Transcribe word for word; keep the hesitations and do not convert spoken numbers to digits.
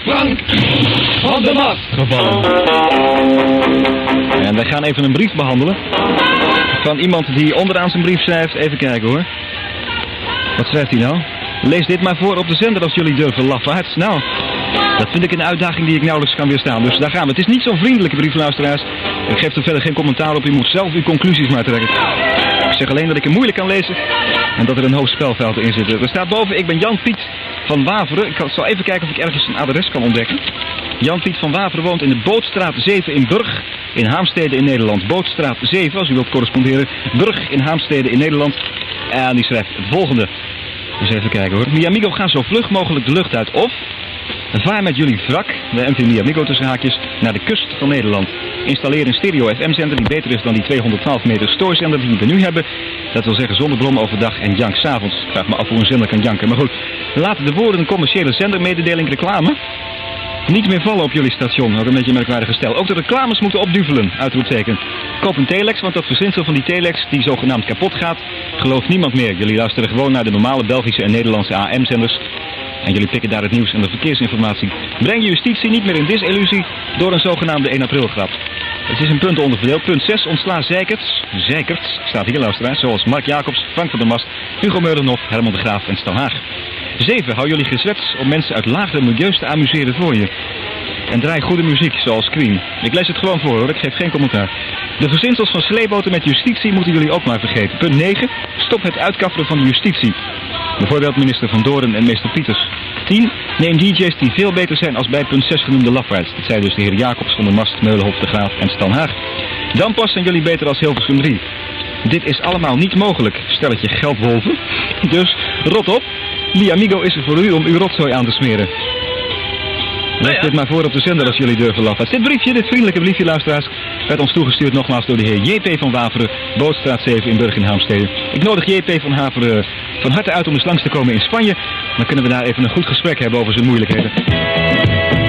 Frank van de Mast gevallen. En wij gaan even een brief behandelen. Van iemand die onderaan zijn brief schrijft. Even kijken hoor. Wat schrijft hij nou? Lees dit maar voor op de zender als jullie durven, lafaards. Nou, dat vind ik een uitdaging die ik nauwelijks kan weerstaan. Dus daar gaan we. Het is niet zo'n vriendelijke brief, luisteraars. Ik geef er verder geen commentaar op. U moet zelf uw conclusies maar trekken. Ik zeg alleen dat ik hem moeilijk kan lezen. En dat er een hoop spelfouten in zitten. Er staat boven, ik ben Jan Piet van Waveren. Ik zal even kijken of ik ergens een adres kan ontdekken. Jan Piet van Waveren woont in de Bootstraat zeven in Burg. In Haamstede in Nederland. Bootstraat zeven, als u wilt corresponderen. Burg in Haamstede in Nederland. En die schrijft het volgende. Dus even kijken hoor. Mi Amigo, ga zo vlug mogelijk de lucht uit. Of vaar met jullie wrak, de M V Mi Amigo tussen haakjes, naar de kust van Nederland. Installeer een stereo F M-zender die beter is dan die tweehonderdtwaalf meter stoorzender die we nu hebben. Dat wil zeggen zonder brom overdag en jank 's avonds. Ik vraag me af hoe een zender kan janken. Maar goed, laten de woorden een commerciële zendermededeling reclame niet meer vallen op jullie station. Ook een beetje een merkwaardige stijl. Ook de reclames moeten opduvelen, uitroepteken. Koop een telex, want dat verzinsel van die telex die zogenaamd kapot gaat, gelooft niemand meer. Jullie luisteren gewoon naar de normale Belgische en Nederlandse A M-zenders. En jullie pikken daar het nieuws en de verkeersinformatie. Breng je justitie niet meer in disillusie door een zogenaamde één april grap. Het is een punt onderverdeeld. Punt zes, ontsla zeikerts. Zeikerts, staat hier luisteraars, zoals Mark Jacobs, Frank van der Mast, Hugo Meulenhoff, Herman de Graaf en Stan Haag. zeven. Hou jullie gezwets om mensen uit lagere milieus te amuseren voor je. En draai goede muziek, zoals Queen. Ik lees het gewoon voor hoor, ik geef geen commentaar. De verzinsels van sleeboten met justitie moeten jullie ook maar vergeten. Punt negen. Stop het uitkafferen van de justitie. Bijvoorbeeld minister Van Doren en meester Pieters. tien. Neem D J's die veel beter zijn als bij punt zes genoemde lafaards. Dat zijn dus de heer Jacobs, Van der Mast, Meulenhoff, de Graaf en Stan Haag. Dan pas zijn jullie beter als Hilversum drie. Dit is allemaal niet mogelijk, stelletje geldwolven. Dus rot op. Mi Amigo is er voor u om uw rotzooi aan te smeren. Leg ja. dit maar voor op de zender als jullie durven lafaards. Dit briefje, dit vriendelijke briefje, luisteraars, werd ons toegestuurd nogmaals door de heer J P van Waveren, Bootstraat zeven in Burg in Haamstede. Ik nodig J P van Waveren van harte uit om eens langs te komen in Spanje. Dan kunnen we daar even een goed gesprek hebben over zijn moeilijkheden.